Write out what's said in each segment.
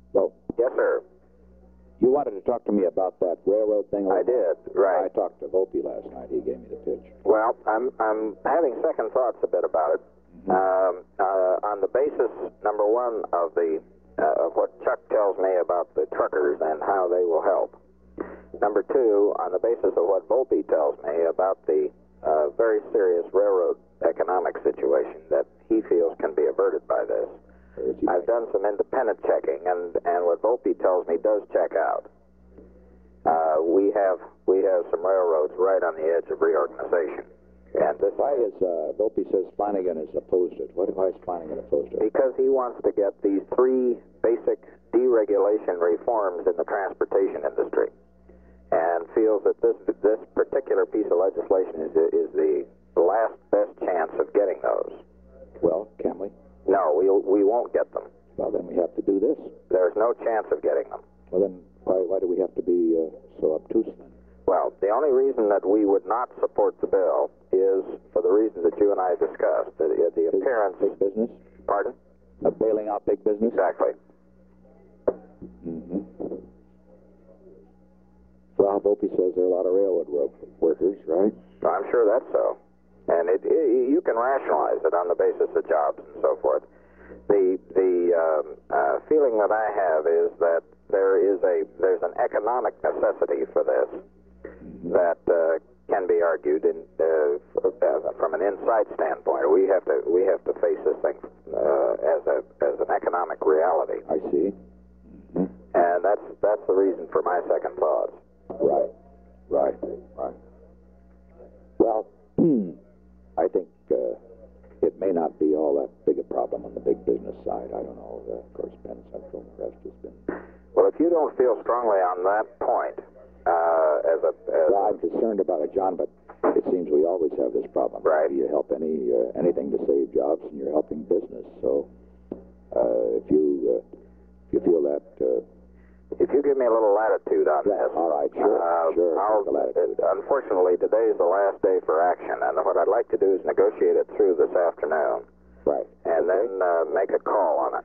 Well, Yes, sir. you wanted to talk to me about that railroad thing? I did, right. I talked to Volpe last night. He gave me the pitch. Well, I'm having second thoughts a bit about it. On the basis, number one, of what Chuck tells me about the truckers and how they will help. Number two, on the basis of what Volpe tells me about the very serious railroad economic situation that he feels can be averted by this. I've done some independent checking, and what Volpe tells me does check out. We have some railroads right on the edge of reorganization. And this, why is Volpe says Flanagan is opposed to it? Why is Flanagan opposed to it? because he wants to get these three basic deregulation reforms in the transportation industry, and feels that this particular piece of legislation is the last best chance of getting those. Well, can we? No, we won't get them. Well, then we have to do this. There's no chance of getting them. Well, then why do we have to be so obtuse then? Well, the only reason that we would not support the bill is for the reasons that you and I discussed. The appearance... Big business? Pardon? Of bailing out big business? Exactly. Mm-hmm. Well, Volpe says there are a lot of railroad workers, right? I'm sure that's so. And you can rationalize it on the basis of jobs and so forth. The feeling that I have is that there's an economic necessity for this that can be argued from an inside standpoint. We have to face this thing as an economic reality. I see. Mm-hmm. And that's the reason for my second thoughts. Right. Well, I think it may not be all that big a problem on the big business side. I don't know. Of course, Penn Central and the rest has been... Well, if you don't feel strongly on that point, Well, I'm concerned about it, John, but it seems we always have this problem. Right. You help anything to save jobs, and you're helping business. So if you feel that... if you give me a little latitude on this. All right, sure. Unfortunately, today is the last day for action, and what I'd like to do is negotiate it through this afternoon. Right. And then make a call on it.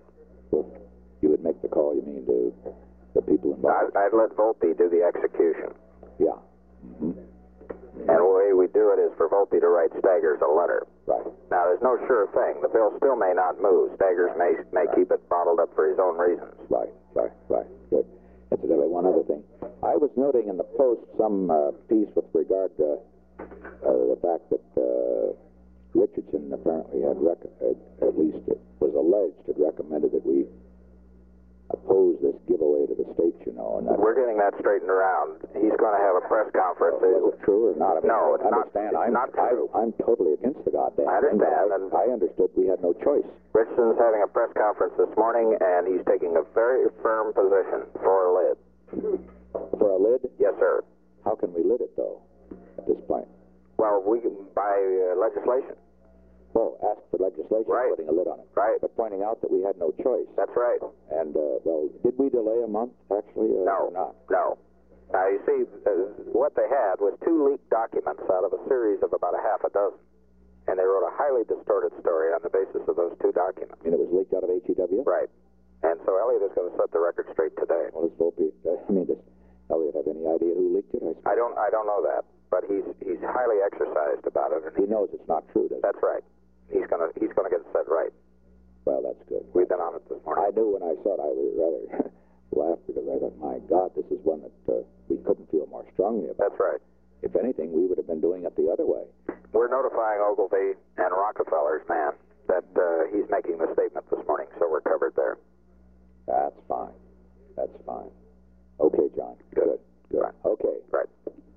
You would make the call, you mean, to the people involved? I'd let Volpe do the execution. Yeah. Mm-hmm. And the way we do it is for Volpe to write Staggers a letter. Right. Now, there's no sure thing. The bill still may not move. Staggers may keep it bottled up for his own reasons. Right. Good. Incidentally, one other thing. I was noting in the Post some piece with regard to the fact that Richardson apparently had, at least it was alleged, had recommended that we oppose this giveaway to the states, you know. And we're getting that straightened around. He's going to have a press conference. Is it true or not? I mean, no, it's understand. not true. I'm totally against the goddamn I understand. thing. I understood we had no choice. Richardson's having a press conference this morning, and he's taking a very firm position for a lid. For a lid? Yes, sir. How can we lid it, though, at this point? Well, we can, by legislation. Well, ask for legislation putting a lid on it. Right. But pointing out that we had no choice. That's right. And, well, did we delay a month, actually, no, or not? No. Now, you see, what they had was 2 leaked documents out of a series of about a half a dozen. And they wrote a highly distorted story on the basis of those 2 documents. I mean, it was leaked out of HEW? Right. And so Elliot is going to set the record straight today. Well, does Elliot have any idea who leaked it? I don't know that, but he's highly exercised about it. And he knows it's not true, does he? That's right. He's going to get it set right. Well, that's good. We've been on it this morning. I knew when I saw it, I would rather laugh because I thought, my God, this is one that we couldn't feel more strongly about. That's right. If anything, we would have been doing it the other way. We're notifying Ogilvy and Rockefeller's man that he's making the statement this morning, so we're covered there. That's fine. Okay, John. Good. Right. Okay. Right.